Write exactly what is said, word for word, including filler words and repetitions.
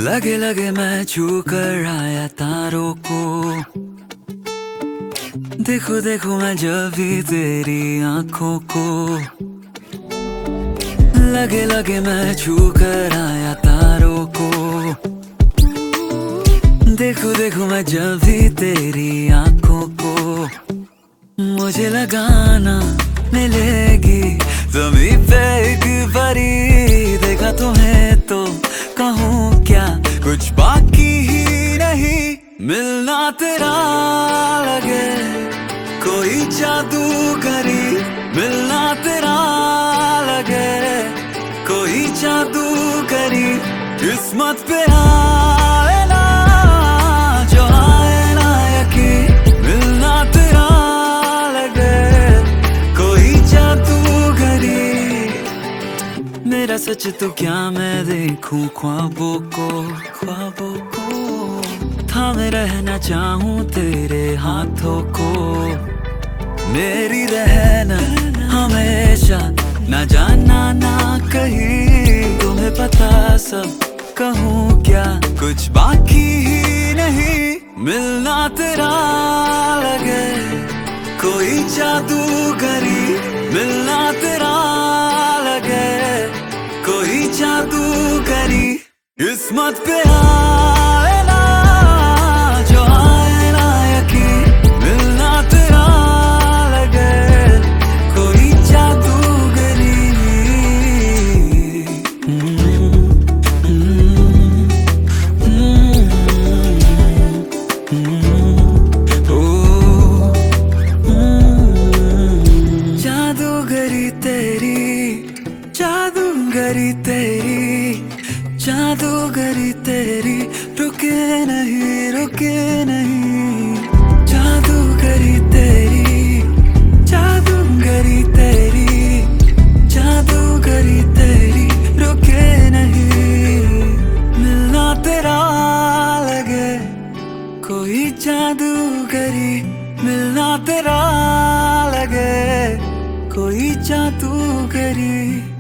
लगे लगे मैं छू कर आया तारों को। देखो देखो मैं जब भी तेरी आंखों को। लगे लगे मैं छू कर आया तारों को। देखो देखो मैं जब भी तेरी आंखों को। मुझे लगाना मिलेगी ज़मीं पे एक बारी। देखा तुम्हें तो कहूँ क्या, कुछ बाकी ही नहीं। मिलना तेरा लगे कोई जादूगरी। मिलना तेरा लगे कोई जादूगरी। किस्मत पे आए ना जो आए ना यकीन। मिलना तेरा लगे कोई जादूगरी। मेरा सच तो क्या मैं देखूं ख्वाबों को, ख्वाबों को। थामे रहना चाहूं तेरे हाथों को। मेरी रहना हमेशा, ना जाना ना कहीं। तुम्हें पता सब कहूँ क्या, कुछ बाकी ही नहीं। मिलना तेरा लगे कोई जादूगरी। मिलना तेरा लगे कोई जादूगरी। किस्मत पे आए ना जो आए ना यकीन। मिलना तेरा लगे कोई जादूगरी। जादूगरी तेरी, जादूगरी तेरी, जादूगरी तेरी। रुके नहीं रुके नहीं। जादूगरी तेरी, जादूगरी तेरी, जादूगरी तेरी। रुके नहीं। मिलना तेरा लगे कोई जादूगरी। मिलना तेरा लगे कोई जादूगरी।